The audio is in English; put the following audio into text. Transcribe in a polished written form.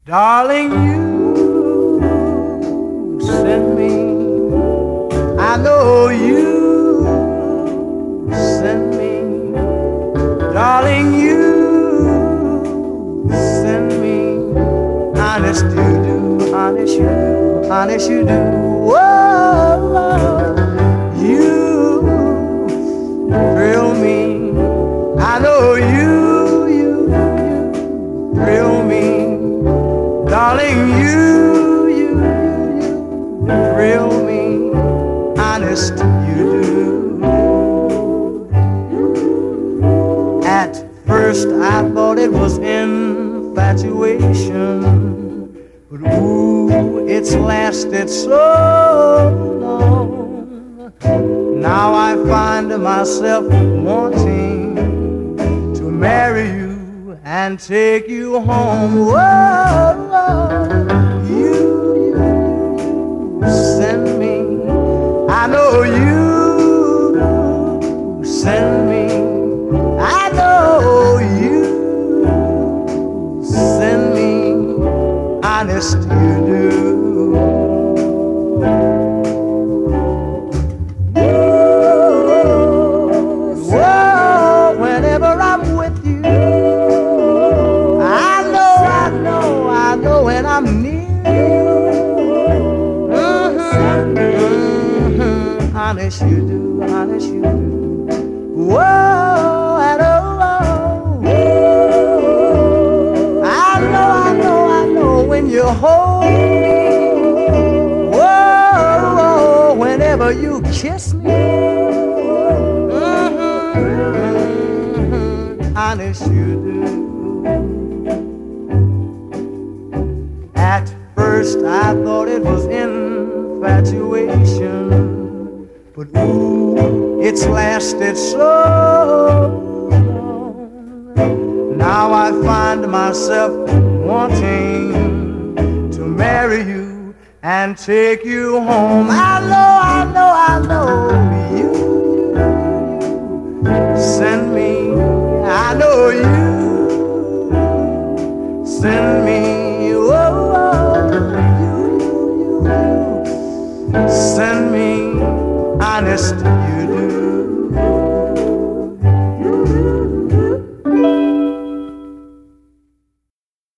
Darling, you send me. I know you send me. Darling, you send me. Honest you do, honest you do, honest you do. Whoa, you thrill me. I know you thrill me. Darling, you thrill me, honest you do. At first I thought it was infatuation, but ooh, it's lasted so long. Now I find myself wanting to marry you and take you home. Whoa, you send me. I know you send me. I know you send me. Honest you do. Whoa, whenever I'm with you, I know when I'm near you. Honest you do, honest you do. Whoa, and I know when you hold me. Whoa, whenever you kiss me. Honest you do. At first I thought it was infatuation, but ooh, it's lasted so long. Now I find myself wanting to marry you and take you home. I know you send me. I know you send me. Send me, honest you do.